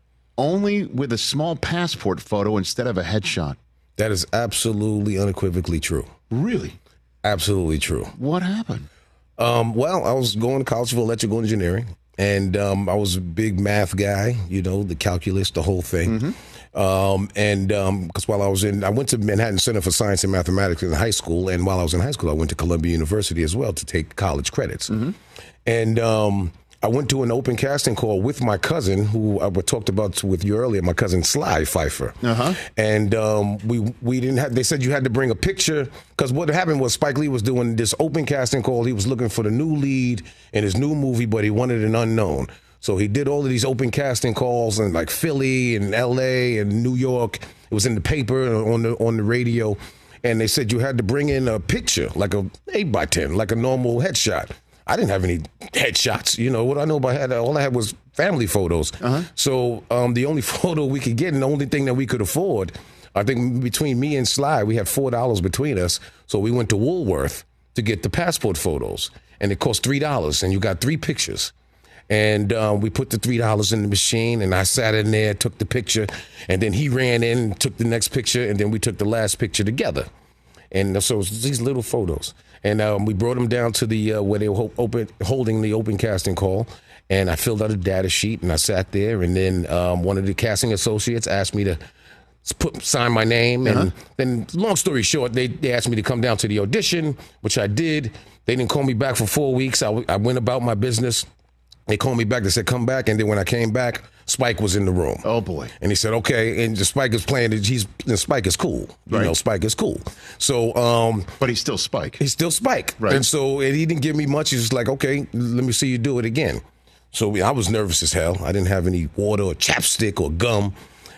only with a small passport photo instead of a headshot. That is absolutely unequivocally true. Really? Absolutely true. What happened? Um, well, I was going to college for electrical engineering, and um, I was a big math guy, you know, the calculus, the whole thing. Mm-hmm. Um, and because um, while I was in, I went to Manhattan Center for Science and Mathematics in high school, and while I was in high school, I went to Columbia University as well to take college credits. Mm-hmm. And um, I went to an open casting call with my cousin, who I talked about with you earlier, my cousin Sly Phifer. Uh-huh. And um, we we didn't have. They said you had to bring a picture because what happened was Spike Lee was doing this open casting call. He was looking for the new lead in his new movie, but he wanted an unknown. So he did all of these open casting calls in like Philly and L A and New York. It was in the paper and on the on the radio, and they said you had to bring in a picture, like a eight by ten, like a normal headshot. I didn't have any headshots. You know, what I know about had, all I had was family photos. Uh-huh. So um, the only photo we could get and the only thing that we could afford, I think between me and Sly, we had four dollars between us. So we went to Woolworth to get the passport photos. And it cost three dollars, and you got three pictures. And um, we put the three dollars in the machine, and I sat in there, took the picture, and then he ran in and took the next picture, and then we took the last picture together. And so it was these little photos. And um, we brought them down to the uh, where they were open, holding the open casting call, and I filled out a data sheet, and I sat there, and then um, one of the casting associates asked me to put sign my name, and uh-huh. then long story short, they, they asked me to come down to the audition, which I did. They didn't call me back for four weeks. I, I went about my business. They called me back. They said, come back. And then when I came back, Spike was in the room. Oh, boy. And he said, okay. And the Spike is playing. He's and Spike is cool. You right. know, Spike is cool. So, um, but he's still Spike. He's still Spike. Right. And so and he didn't give me much. He was like, okay, let me see you do it again. So I was nervous as hell. I didn't have any water or chapstick or gum.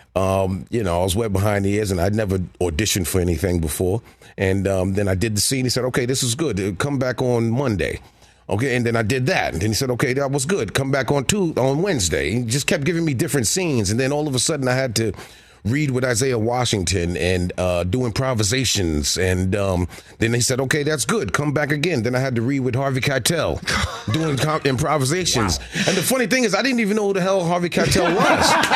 Um, you know, I was wet behind the ears, and I'd never auditioned for anything before. And um, then I did the scene. He said, okay, this is good. Come back on Monday. Okay, and then I did that. And then he said, okay, that was good. Come back on two, on Wednesday. He just kept giving me different scenes. And then all of a sudden I had to read with Isaiah Washington and uh, do improvisations. And um, then they said, okay, that's good. Come back again. Then I had to read with Harvey Keitel doing com- improvisations. Wow. And the funny thing is, I didn't even know who the hell Harvey Keitel was.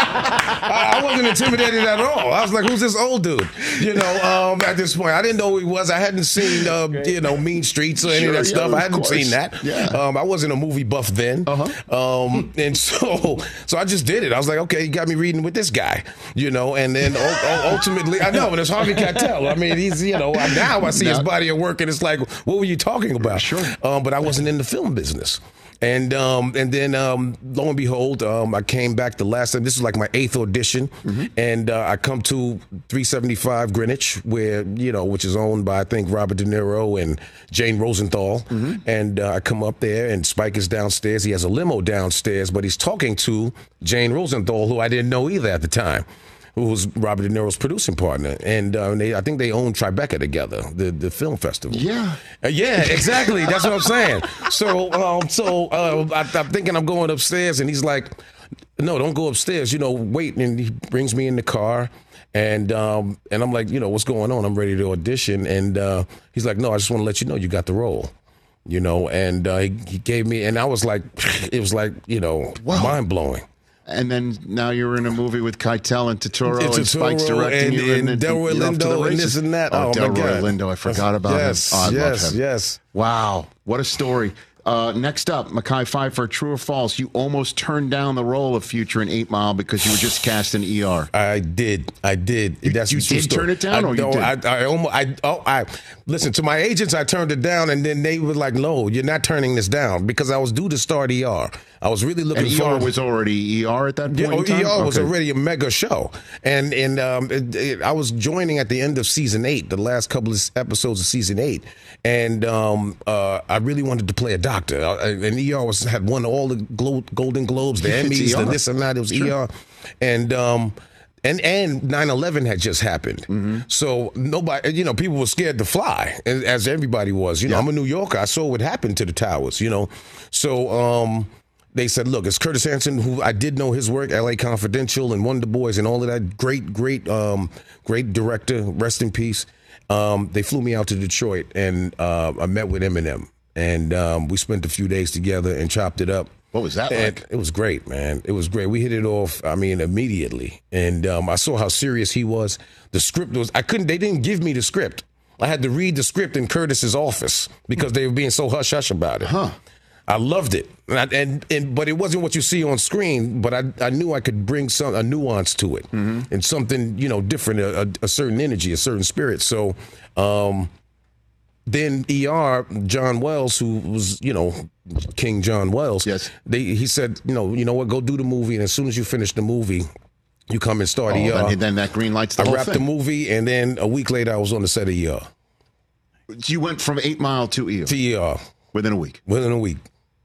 I, I wasn't intimidated at all. I was like, who's this old dude? You know, um, at this point, I didn't know who he was. I hadn't seen, uh, you know, Mean Streets or any sure, of that yeah, stuff. I hadn't seen that. Yeah. Um, I wasn't a movie buff then. Uh-huh. Um, and so, so I just did it. I was like, okay, you got me reading with this guy, you know, and then ultimately, I know, but it's Harvey Keitel. I mean, he's, you know, now I see his body of work and it's like, what were you talking about? Sure. Um, but I wasn't in the film business. And um, and then um, lo and behold, um, I came back the last time. This is like my eighth audition, mm-hmm. and uh, I come to three seventy-five Greenwich, where you know, which is owned by I think Robert De Niro and Jane Rosenthal. Mm-hmm. And uh, I come up there, and Spike is downstairs. He has a limo downstairs, but he's talking to Jane Rosenthal, who I didn't know either at the time, who was Robert De Niro's producing partner. And uh, they, I think they own Tribeca together, the, the film festival. Yeah. Uh, yeah, exactly. That's what I'm saying. So um, so uh, I, I'm thinking I'm going upstairs, and he's like, no, don't go upstairs. You know, wait. And he brings me in the car. And um, and I'm like, you know, what's going on? I'm ready to audition. And uh, he's like, no, I just want to let you know you got the role. You know, and uh, he, he gave me, and I was like, it was like, you know, wow. mind-blowing. And then now you're in a movie with Keitel and Totoro and, and Spike's directing and, you. And, and Delroy Lindo and this and that. Oh, oh Delroy my God. Lindo, I forgot about yes, him. Oh, I yes, love him. yes. Wow, what a story. Uh, next up, Mekhi Phifer, true or false? You almost turned down the role of Future in Eight Mile because you were just cast in E R. I did. I did. You, That's you did story. turn it down, I, or you no, did? I, I almost. I oh, I listen to my agents. I turned it down, and then they were like, "No, you're not turning this down," because I was due to start E R. I was really looking. And for E R was already E R at that point. Yeah, in time? E R was okay. already a mega show, and and um, it, it, I was joining at the end of season eight, the last couple of episodes of season eight, and um, uh, I really wanted to play a doctor. I, and E R was had won all the Glo- Golden Globes, the Emmys, the this and that. It was sure. E R, and um, and and nine eleven had just happened, mm-hmm. so nobody, you know, people were scared to fly, as, as everybody was. You know, yeah. I'm a New Yorker. I saw what happened to the towers. You know, so. Um, They said, look, it's Curtis Hanson, who I did know his work, L A Confidential and Wonder Boys and all of that. Great, great, um, great director. Rest in peace. Um, they flew me out to Detroit, and uh, I met with Eminem. And um, we spent a few days together and chopped it up. What was that and like? It was great, man. It was great. We hit it off, I mean, immediately. And um, I saw how serious he was. The script was, I couldn't, they didn't give me the script. I had to read the script in Curtis's office because they were being so hush-hush about it. Huh. I loved it, and, I, and and but it wasn't what you see on screen. But I I knew I could bring some a nuance to it, mm-hmm. and something you know different, a, a, a certain energy, a certain spirit. So, um, then E R John Wells, who was you know King John Wells, yes, they he said you know you know what, go do the movie, and as soon as you finish the movie, you come and start oh, E R. And then that green lights the I whole wrapped thing. the movie, and then a week later I was on the set of E R. You went from Eight Mile to E R to E R within a week. Within a week.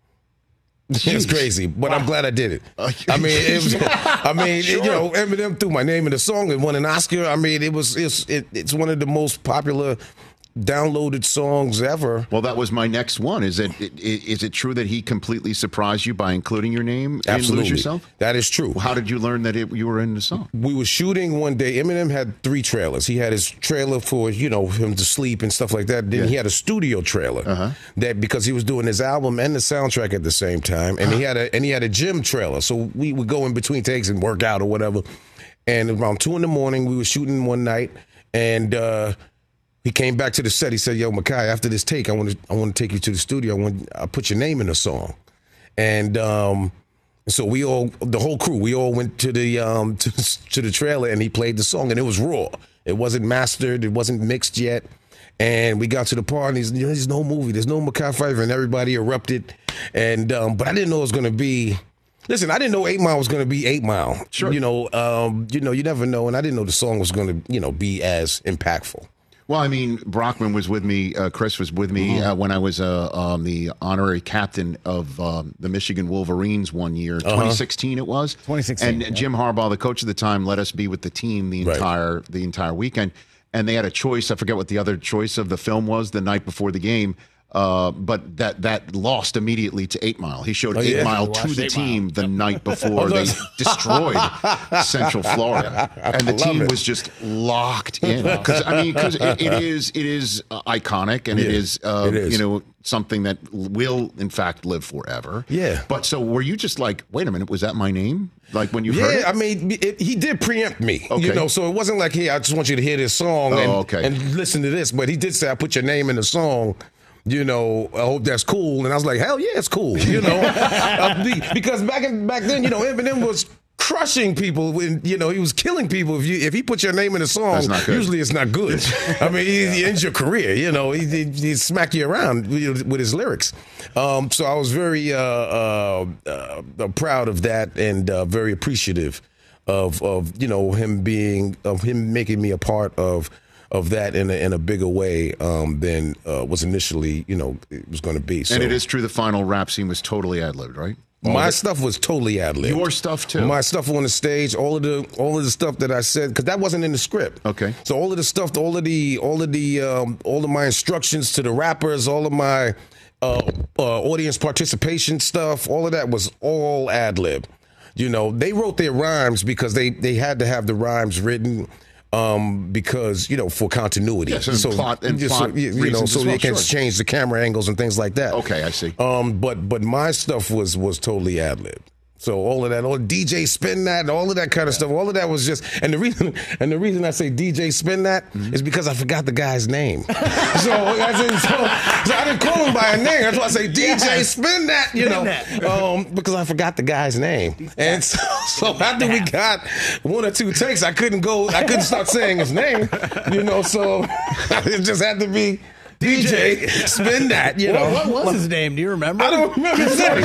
Jeez. It's crazy, but wow. I'm glad I did it. I mean, it was, I mean, sure. it, you know, Eminem threw my name in the song and won an Oscar. I mean, it was it's it, it's one of the most popular downloaded songs ever. Well, that was my next one. Is it is it true that he completely surprised you by including your name Absolutely. in Lose Yourself? That is true. How did you learn that it, you were in the song? We were shooting one day. Eminem had three trailers. He had his trailer for, you know, him to sleep and stuff like that. Then yeah. he had a studio trailer uh-huh. that because he was doing his album and the soundtrack at the same time. And he had a and he had a gym trailer. So we would go in between takes and work out or whatever. And around two in the morning, we were shooting one night, and uh he came back to the set. He said, "Yo, Mekhi, after this take, I want to I want to take you to the studio. I want I put your name in the song." And um, so we all, the whole crew, we all went to the um, to, to the trailer, and he played the song, and it was raw. It wasn't mastered. It wasn't mixed yet. And we got to the part, and he's, you know, there's no movie. There's no Mekhi Phifer, and everybody erupted. And um, but I didn't know it was going to be. Listen, I didn't know Eight Mile was going to be Eight Mile. Sure. You know, um, you know, you never know, and I didn't know the song was going to, you know, be as impactful. Well, I mean, Brockman was with me. Uh, Chris was with me uh, when I was uh, um, the honorary captain of um, the Michigan Wolverines one year. Uh-huh. twenty sixteen it was. twenty sixteen. And yeah. Jim Harbaugh, the coach at the time, let us be with the team the entire right. the entire weekend. And they had a choice. I forget what the other choice of the film was the night before the game. Uh, but that that lost immediately to Eight Mile. He showed Oh, Eight yeah? Mile Watched to the Eight team Mile. the night before Oh, they that's- destroyed Central Florida, and the I love team it. was just locked in. Because I mean, because it, it is it is uh, iconic, and it Yeah, is, uh, it is. you know, something that will in fact live forever. Yeah. But so were you just like, wait a minute, was that my name? Like when you heard it? Yeah, I mean, it, he did preempt me, Okay. you know, so it wasn't like, hey, I just want you to hear this song Oh, and, okay. and listen to this. But he did say, I put your name in the song. You know, I hope that's cool. And I was like, hell yeah, it's cool. You know, uh, be- because back in, back then, you know, Eminem was crushing people when, you know, he was killing people. If you if he put your name in a song, That's not good. usually it's not good. I mean, he, he ends your career. You know, he he, he smack you around with his lyrics. Um, so I was very uh, uh, uh, proud of that and uh, very appreciative of of you know him being of him making me a part of. of that in a, in a bigger way um, than uh, was initially, you know, it was going to be. So And it is true the final rap scene was totally ad-libbed, right? All my of it? stuff was totally ad-libbed. Your stuff, too? My stuff on the stage, all of the all of the stuff that I said, because that wasn't in the script. Okay. So all of the stuff, all of the all of the um, all of my instructions to the rappers, all of my uh, uh, audience participation stuff, all of that was all ad-lib. You know, they wrote their rhymes because they they had to have the rhymes written. Um, because you know, for continuity, Yes, and plot- and just plot so, you, you know, reasons so as well, you can sure. change the camera angles and things like that. Okay, I see. Um, but but my stuff was was totally ad lib. So all of that, all D J spin that, all of that kind of stuff, all of that was just. And the reason and the reason I say D J spin that Mm-hmm. is because I forgot the guy's name. so, I said, so so I didn't call him by a name. That's why I say D J spin that. You know, um, because I forgot the guy's name. And so, so after we got one or two takes, I couldn't go. I couldn't start saying his name. You know, so it just had to be. D J, spin that, you know. What, what was his name? Do you remember? I don't remember his name.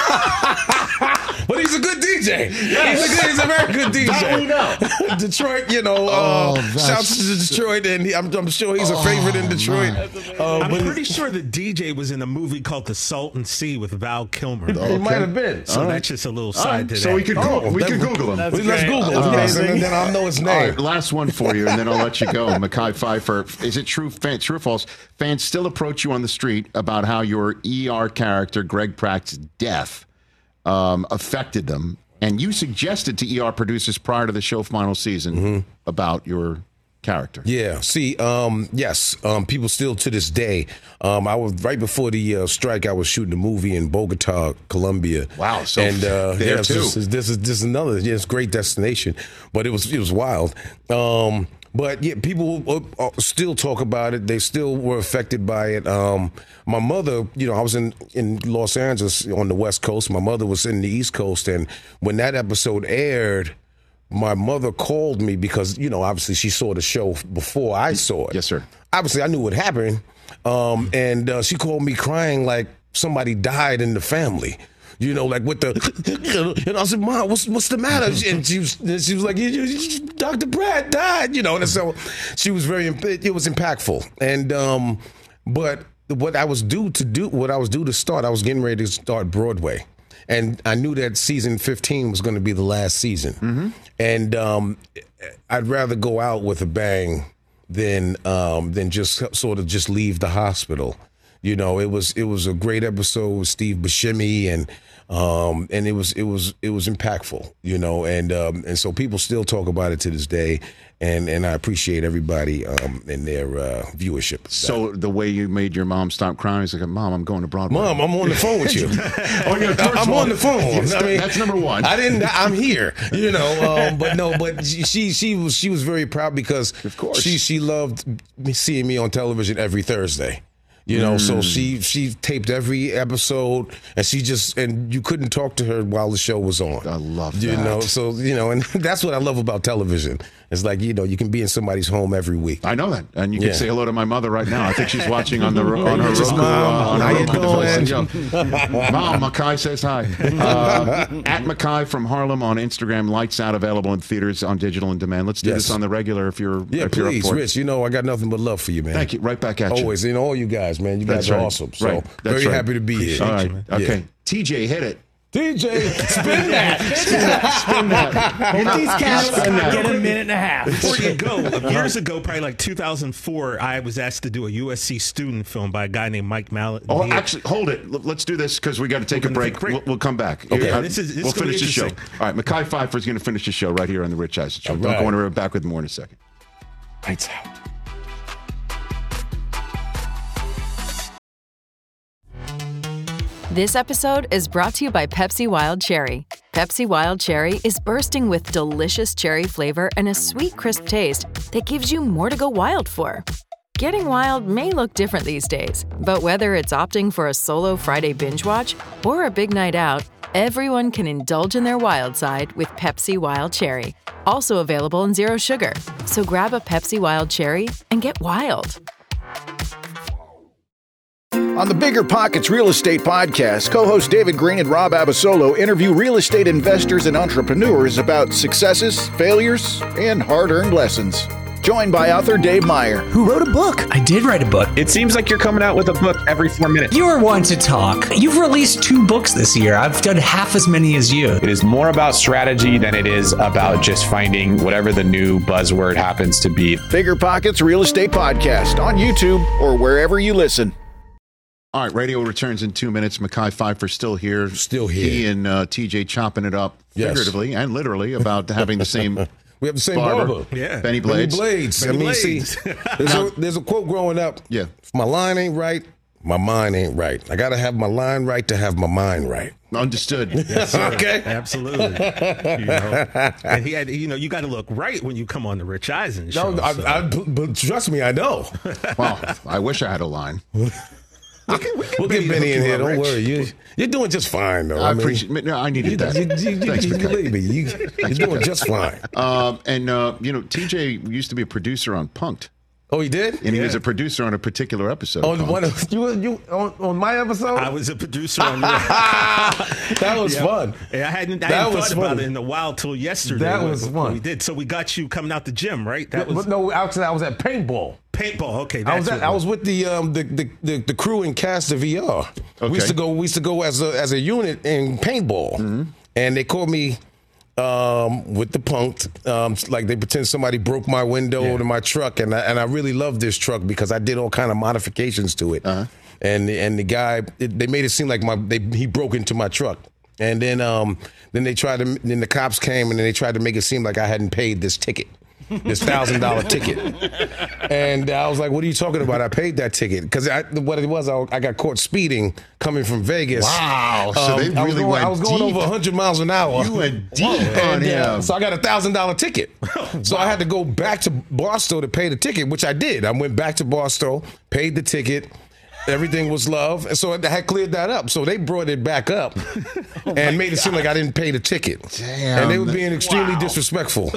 But he's a good D J. He's, a good, he's a very good D J. That we know. Detroit, you know, Oh, uh, that's- shouts to Detroit, and he, I'm, I'm sure he's a favorite in Detroit. Uh, I'm but pretty sure the D J was in a movie called The Salton Sea with Val Kilmer. He might have been. So that's just a little side to that. So we could go, we that- could Google him. That's Let's great. Google That's it, yes, amazing. and then I'll know his All name. right, last one for you, and then I'll let you go. Mekhi Phifer, is it true, fan, true or false? Fans still approach you on the street about how your E R character, Greg Pratt's death, um, affected them, and you suggested to E R producers prior to the show final season Mm-hmm. about your character. Yeah. See, um, yes, um, people still to this day. Um, I was right before the uh, strike. I was shooting a movie in Bogota, Colombia. Wow, so and uh, there yeah, too. This is, this is this is another. Yeah, it's a great destination, but it was it was wild. Um, but yeah, people uh, uh, still talk about it. They still were affected by it. Um, my mother, you know, I was in in Los Angeles on the West Coast. My mother was in the East Coast, and when that episode aired. My mother called me because, you know, obviously she saw the show before I saw it. Yes, sir. Obviously, I knew what happened. Um, and uh, she called me crying like somebody died in the family. You know, like with the, and I said, Mom, what's what's the matter? And she was, and she was like, Doctor Pratt died. You know, and so she was very, it was impactful. And um, but what I was due to do, what I was due to start, I was getting ready to start Broadway. And I knew that season fifteen was going to be the last season. Mm-hmm. And um, I'd rather go out with a bang than um, than just sort of just leave the hospital. You know, it was it was a great episode with Steve Buscemi, and um, and it was it was it was impactful. You know, and um, and so people still talk about it to this day. And and I appreciate everybody um, in their uh, viewership. So the way you made your mom stop crying is like, Mom, I'm going to Broadway. Mom, I'm on the phone with you. Oh, yeah, first I'm of all, on the phone. yes, I mean, that's number one. I didn't. I'm here. You know. Um, but no. But she she was she was very proud because Of course. she she loved me seeing me on television every Thursday. You know, so Mm. she she taped every episode, and she just and you couldn't talk to her while the show was on. I love You that. know, so you know, and that's what I love about television. It's like, you know, you can be in somebody's home every week. I know that, and you can Yeah. say hello to my mother right now. I think she's watching on the on her Just, Roku. Mom, uh, on her how you Roku device. doing? Yeah. Mom, Mekhi says hi. Uh, at Mekhi from Harlem on Instagram. Lights Out, available in theaters on digital and demand. Let's do Yes. this on the regular if you're Yeah, if you're up please, for it. Rich. You know, I got nothing but love for you, man. Thank you. Right back at you. Always, and all you guys, man. You That's guys are right. awesome. So Right. That's very right. happy to be here. All right. Yeah. Okay. T J, hit it. D J, spin that. Spin that. Hit these caps. Spin that. Get a minute and a half. Before you go, years ago, probably like two thousand four, I was asked to do a U S C student film by a guy named Mike Mallet. Oh, He- actually, hold it. L- Let's do this because we got to take a gonna break. take a break. We'll, we'll come back. Okay. Uh, This is- this we'll is gonna be finish the show. interesting. All right, Mekhi Phifer is going to finish the show right here on the Rich Eisen Show. All Don't right. go anywhere. Back with more in a second. Lights out. This episode is brought to you by Pepsi Wild Cherry. Pepsi Wild Cherry is bursting with delicious cherry flavor and a sweet, crisp taste that gives you more to go wild for. Getting wild may look different these days, but whether it's opting for a solo Friday binge watch or a big night out, everyone can indulge in their wild side with Pepsi Wild Cherry. Also available in Zero Sugar. So grab a Pepsi Wild Cherry and get wild. On the Bigger Pockets Real Estate Podcast, co-hosts David Green and Rob Abasolo interview real estate investors and entrepreneurs about successes, failures, and hard-earned lessons. Joined by author Dave Meyer, who wrote a book. I did write a book. It seems like you're coming out with a book every four minutes. You are one to talk. You've released two books this year. I've done half as many as you. It is more about strategy than it is about just finding whatever the new buzzword happens to be. Bigger Pockets Real Estate Podcast on YouTube or wherever you listen. All right, radio returns in two minutes. Mekhi Phifer still here. Still here. He and uh, T J chopping it up Yes. figuratively and literally about having the same We have the same barber. barber. Yeah. Benny Blades. Benny Blades. Benny I mean, Blades. see, there's a, there's a quote growing up. Yeah. If my line ain't right, my mind ain't right. I got to have my line right to have my mind right. Understood. Yes, sir. Okay. Absolutely. You know? And he had, you know, you got to look right when you come on the Rich Eisen show. No, I, so. I, but trust me, I know. Well, I wish I had a line. We can, we can We'll get Benny hook in you here. up, Don't Rich. worry. You, you're doing just fine, though. I I mean, appreciate. No, I needed that. You, you, you, Thanks, you, Mekhi. baby. You, you're doing just fine. Um, and uh, you know, T J used to be a producer on Punk'd, Oh, he did? and he Yeah. was a producer on a particular episode. On of one Punk'd. of, you, you on, on my episode? I was a producer on your That was Yeah. fun. Yeah, I hadn't, I That hadn't was thought about funny. it in a while till yesterday. That when- was when fun. We did. So we got you coming out the gym, right? That was But no, actually, I was at paintball. paintball. Okay, I was that's at, what I it was with the um the, the, the, the crew and cast of V R. We used to go we used to go as a as a unit in paintball, Mm-hmm. and they called me um with the Punk'd, um like they pretend somebody broke my window Yeah. to my truck, and I, and I really loved this truck because I did all kind of modifications to it, Uh-huh. and and the guy it, they made it seem like my they he broke into my truck. And then, um, then they tried to. Then the cops came, and then they tried to make it seem like I hadn't paid this ticket, this thousand dollar ticket. And I was like, "What are you talking about? I paid that ticket because what it was, I, I got caught speeding coming from Vegas. Wow. So they I was really going, went I was going deep. over hundred miles an hour. You went deep And, on uh, him. so I got a thousand dollar ticket. So I had to go back to Barstow to pay the ticket, which I did. I went back to Barstow, paid the ticket. Everything was love, and so I had cleared that up. So they brought it back up and made it seem like I didn't pay the ticket. Damn. And they were being extremely disrespectful. um,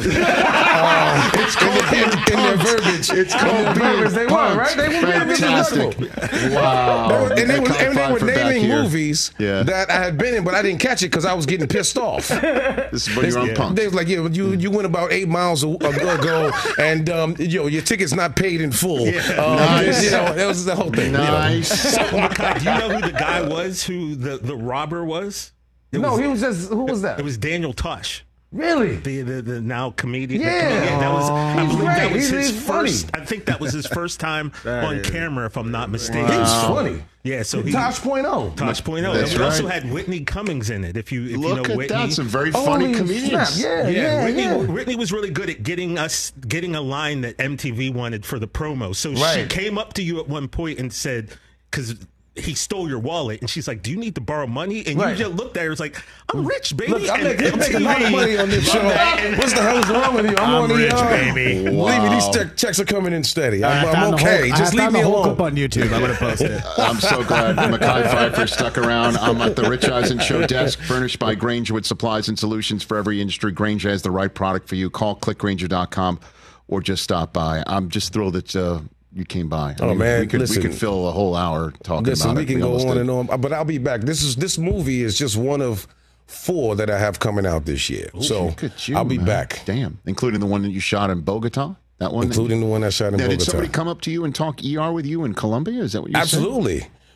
It's in, called in, in their Punk'd. verbiage. It's In called their being verbiage, they were Punk'd. right. They were being Fantastic. disrespectful. Wow. They were- and they, were, Mekhi and they were Phifer back naming here. movies Yeah. that I had been in, but I didn't catch it because I was getting pissed off. This is when you're on They- Punk'd. They was like, yeah, you you went about eight miles a- ago, and um, yo, your ticket's not paid in full. Yeah. Um, Nice. You know, that was the whole thing. you know. Nice. So, Mekhi, do you know who the guy was who the, the robber was? It No, was, he was just. Who was that? It was Daniel Tosh. Really? The, the the now comedian. the Yeah. comedian. That was, I He's believe that great. was He's- his he's funny. first. I think that was his first time on camera, if I'm not mistaken. He's So- funny. Yeah, so he Tosh point oh. Tosh point oh. That's And we also right. had Whitney Cummings in it. If you if Look you know at Whitney. that. Some very funny Holy comedians. snap. Yeah, Yeah, yeah, Whitney, yeah. Whitney was really good at getting us getting a line that M T V wanted for the promo. So she Right. came up to you at one point and said, because he stole your wallet, and she's like, "Do you need to borrow money?" And Right. you just looked at her, it's like, "I'm rich, baby." Look, I'm And making, I'm making a lot of M T V money on this show. loved that. And- What the hell is wrong with you? I'm, I'm on the rich, uh, baby. Believe me, these Wow. check, checks are coming in steady. I I'm, I'm found the okay. whole- Just I leave found me the whole alone. clip on YouTube. I'm going to post it. I'm so glad Mekhi Phifer stuck around. I'm at the Rich Eisen Show desk, furnished by Granger with supplies and solutions for every industry. Granger has the right product for you. Call click granger dot com or just stop by. I'm just thrilled that uh, you came by. I Oh, mean, man, we could, listen. we could fill a whole hour talking Listen, about we it. can go almost on did. and on, but I'll be back. This is this movie is just one of four that I have coming out this year. so Look at you, I'll be man. back, Damn, including the one that you shot in Bogota. That one, including the one I shot in now, Bogota. did somebody come up to you and talk E R with you in Colombia? Is that what you said? Absolutely.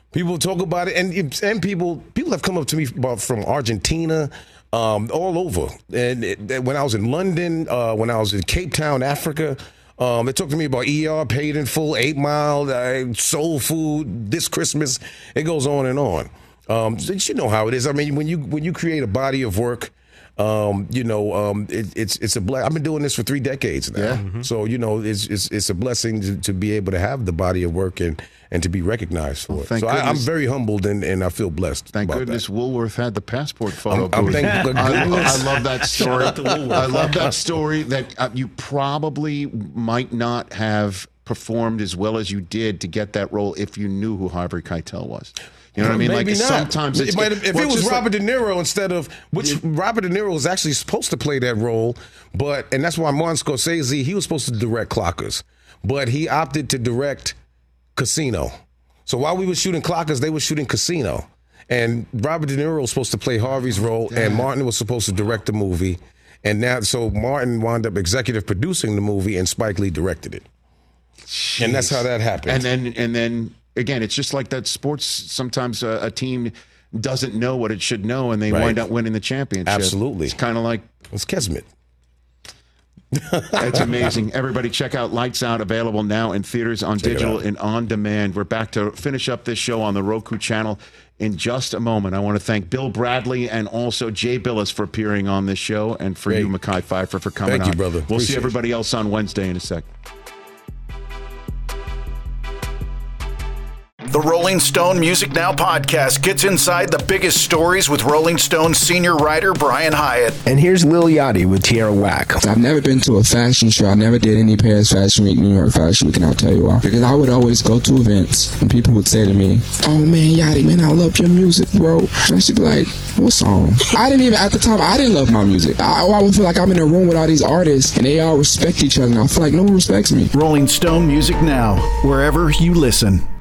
People talk about it, and and people people have come up to me about, from Argentina, um, all over. And it, when I was in London, uh, when I was in Cape Town, Africa, um, they talked to me about E R, Paid in Full, Eight Mile, uh, Soul Food, This Christmas. It goes on and on. Um, so you know how it is. I mean, when you when you create a body of work. Um, you know, um, it, it's it's a blessing. I've been doing this for three decades now, yeah. mm-hmm. so you know, it's it's, it's a blessing to, to be able to have the body of work and, and to be recognized for well, it. So I, I'm very humbled and, and I feel blessed. Thank about goodness that. Woolworth had the passport photo. I'm, I'm thank I, goodness. I love that story. I love that story. That uh, you probably might not have performed as well as you did to get that role if you knew who Harvey Keitel was. You know what I mean? Maybe like not. sometimes it's, it might have, if well, it was just Robert like, De Niro instead of which yeah. Robert De Niro was actually supposed to play that role, but and that's why Martin Scorsese, he was supposed to direct Clockers, but he opted to direct Casino. So while we were shooting Clockers, they were shooting Casino, and Robert De Niro was supposed to play Harvey's role, yeah. and Martin was supposed to direct the movie, and now so Martin wound up executive producing the movie, and Spike Lee directed it, Jeez. and that's how that happened. And then and then. Again, it's just like that sports. Sometimes a, a team doesn't know what it should know, and they right. wind up winning the championship. Absolutely. It's kind of like... It's Kismet. That's amazing. Everybody check out Lights Out, available now in theaters, on check digital, and on demand. We're back to finish up this show on the Roku channel in just a moment. I want to thank Bill Bradley and also Jay Billis for appearing on this show, and for Great. you, Mekhi Phifer, for coming thank on. you, brother. We'll Appreciate see everybody else on Wednesday in a sec. The Rolling Stone Music Now podcast gets inside the biggest stories with Rolling Stone senior writer Brian Hyatt. And here's Lil Yachty with Tierra Whack. I've never been to a fashion show. I never did any Paris Fashion Week, New York Fashion Week, and I'll tell you why. Because I would always go to events and people would say to me, oh man, Yachty, man, I love your music, bro. And I should be like, what song? I didn't even, at the time, I didn't love my music. I, I would feel like I'm in a room with all these artists and they all respect each other, and I feel like no one respects me. Rolling Stone Music Now, wherever you listen.